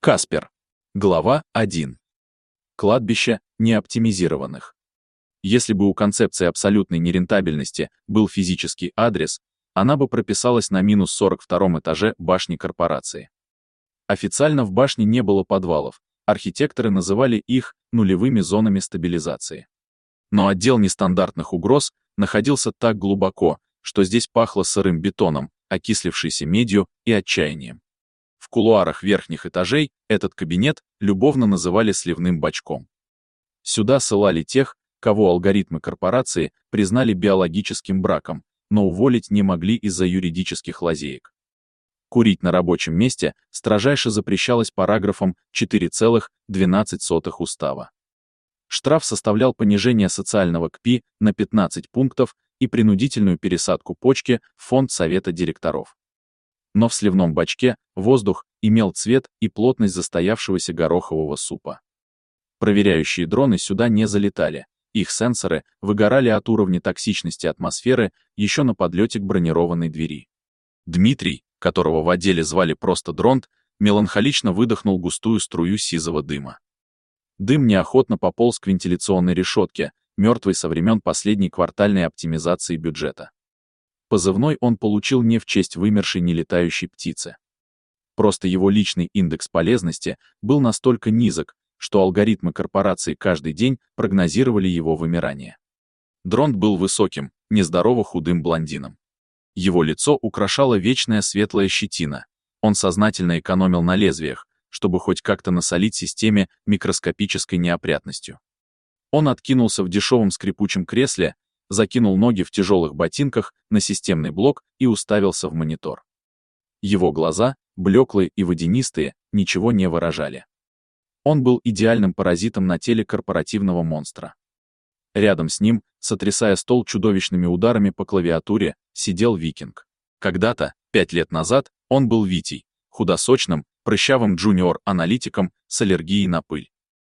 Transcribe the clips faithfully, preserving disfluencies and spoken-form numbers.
Каспер. Глава один. Кладбище неоптимизированных. Если бы у концепции абсолютной нерентабельности был физический адрес, она бы прописалась на минус сорок втором этаже башни корпорации. Официально в башне не было подвалов, архитекторы называли их нулевыми зонами стабилизации. Но отдел нестандартных угроз находился так глубоко, что здесь пахло сырым бетоном, окислившейся медью и отчаянием. В кулуарах верхних этажей этот кабинет любовно называли сливным бачком. Сюда ссылали тех, кого алгоритмы корпорации признали биологическим браком, но уволить не могли из-за юридических лазеек. Курить на рабочем месте строжайше запрещалось параграфом четыре целых двенадцать сотых устава. Штраф составлял понижение социального КПИ на пятнадцать пунктов и принудительную пересадку почки в фонд совета директоров. Но в сливном бачке воздух имел цвет и плотность застоявшегося горохового супа. Проверяющие дроны сюда не залетали, их сенсоры выгорали от уровня токсичности атмосферы еще на подлете к бронированной двери. Дмитрий, которого в отделе звали просто Дронт, меланхолично выдохнул густую струю сизого дыма. Дым неохотно пополз к вентиляционной решетке, мертвой со времен последней квартальной оптимизации бюджета. Позывной он получил не в честь вымершей нелетающей птицы. Просто его личный индекс полезности был настолько низок, что алгоритмы корпорации каждый день прогнозировали его вымирание. Дронт был высоким, нездорово худым блондином. Его лицо украшала вечная светлая щетина. Он сознательно экономил на лезвиях, чтобы хоть как-то насолить системе микроскопической неопрятностью. Он откинулся в дешевом скрипучем кресле, закинул ноги в тяжелых ботинках на системный блок и уставился в монитор. Его глаза, блеклые и водянистые, ничего не выражали. Он был идеальным паразитом на теле корпоративного монстра. Рядом с ним, сотрясая стол чудовищными ударами по клавиатуре, сидел Викинг. Когда-то, пять лет назад, он был Витей, худосочным, прыщавым джуниор-аналитиком с аллергией на пыль.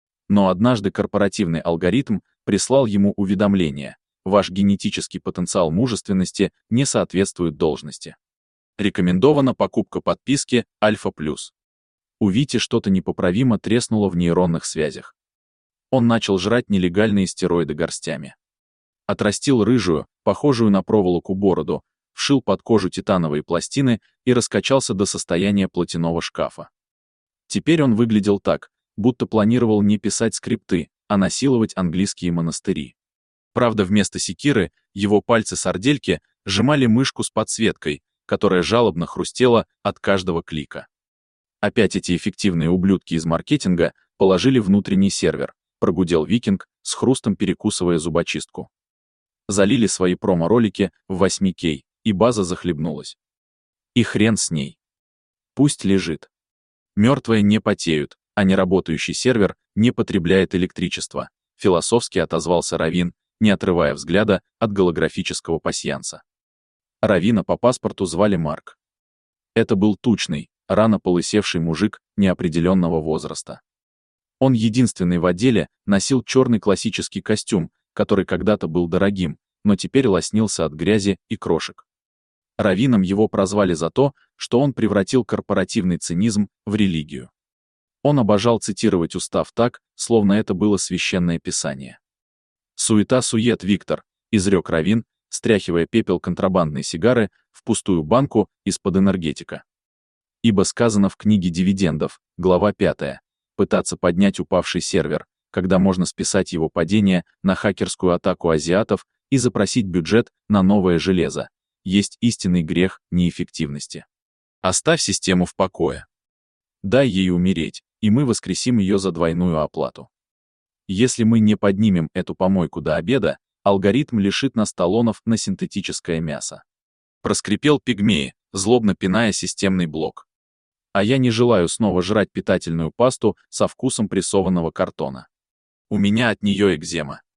Но однажды корпоративный алгоритм прислал ему уведомление: ваш генетический потенциал мужественности не соответствует должности. Рекомендована покупка подписки Альфа плюс. У Вити что-то непоправимо треснуло в нейронных связях. Он начал жрать нелегальные стероиды горстями. Отрастил рыжую, похожую на проволоку бороду, вшил под кожу титановые пластины и раскачался до состояния платяного шкафа. Теперь он выглядел так, будто планировал не писать скрипты, а насиловать английские монастыри. Правда, вместо секиры его пальцы-сардельки сжимали мышку с подсветкой, которая жалобно хрустела от каждого клика. Опять эти эффективные ублюдки из маркетинга положили внутренний сервер, прогудел Викинг, с хрустом перекусывая зубочистку. Залили свои промо-ролики в восемь кей, и база захлебнулась. И хрен с ней. Пусть лежит. Мертвые не потеют, а неработающий сервер не потребляет электричество, философски отозвался Равин, не отрывая взгляда от голографического пасьянса. Равина по паспорту звали Марк. Это был тучный, рано полысевший мужик неопределенного возраста. Он единственный в отделе носил черный классический костюм, который когда-то был дорогим, но теперь лоснился от грязи и крошек. Равином его прозвали за то, что он превратил корпоративный цинизм в религию. Он обожал цитировать устав так, словно это было священное писание. «Суета-сует, Виктор», — изрек Равин, стряхивая пепел контрабандной сигары в пустую банку из-под энергетика. Ибо сказано в книге дивидендов, глава пятая, пытаться поднять упавший сервер, когда можно списать его падение на хакерскую атаку азиатов и запросить бюджет на новое железо, есть истинный грех неэффективности. Оставь систему в покое. Дай ей умереть, и мы воскресим ее за двойную оплату. Если мы не поднимем эту помойку до обеда, алгоритм лишит нас талонов на синтетическое мясо. Проскрипел пигмеи, злобно пиная системный блок. А я не желаю снова жрать питательную пасту со вкусом прессованного картона. У меня от нее экзема.